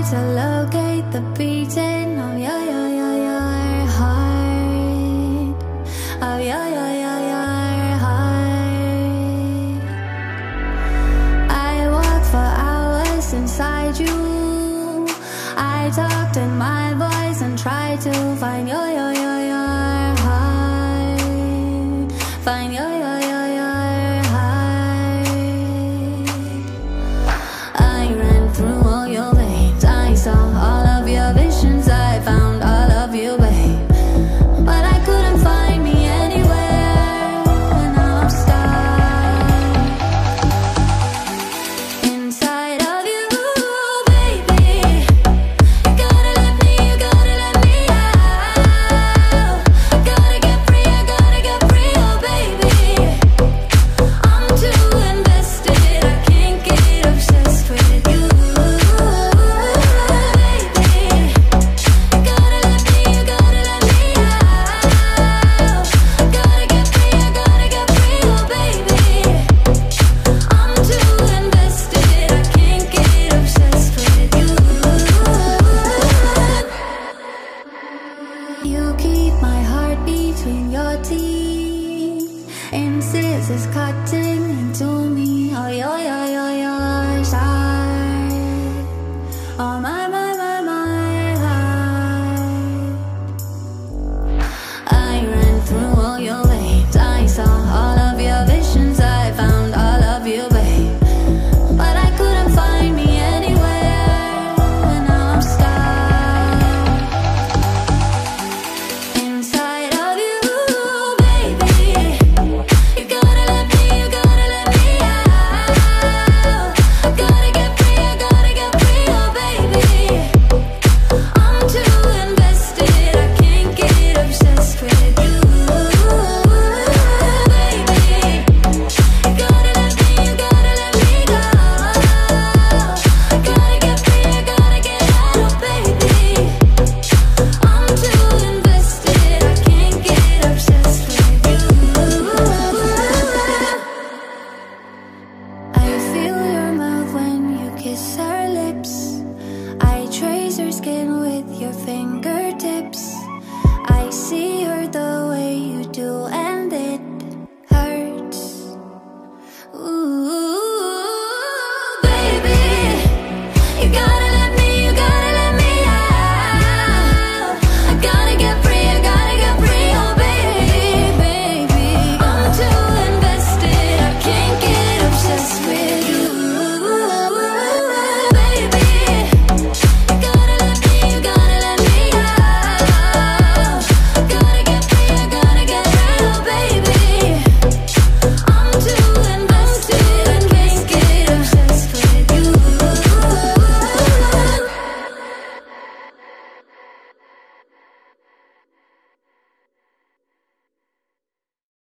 to locate the beating of your heart, of your heart. I walked for hours inside you. I talked in my voice and tried to find your heart, find your heart. I ran through all your veins. I saw all of your visions. I found all of you, babe. But I couldn't find me anywhere. And now I'm stuck inside of you, baby. You gotta let me out. Gotta get free, I gotta get free, oh baby. I'm too invested, I can't get obsessed with you, baby. You gotta let me out. Gotta get free, I gotta get free, oh baby. I'm too invested, I can't get obsessed with you. You keep my heart between your teeth, and scissors cutting into me. Oh, yo, yo, yo, yo.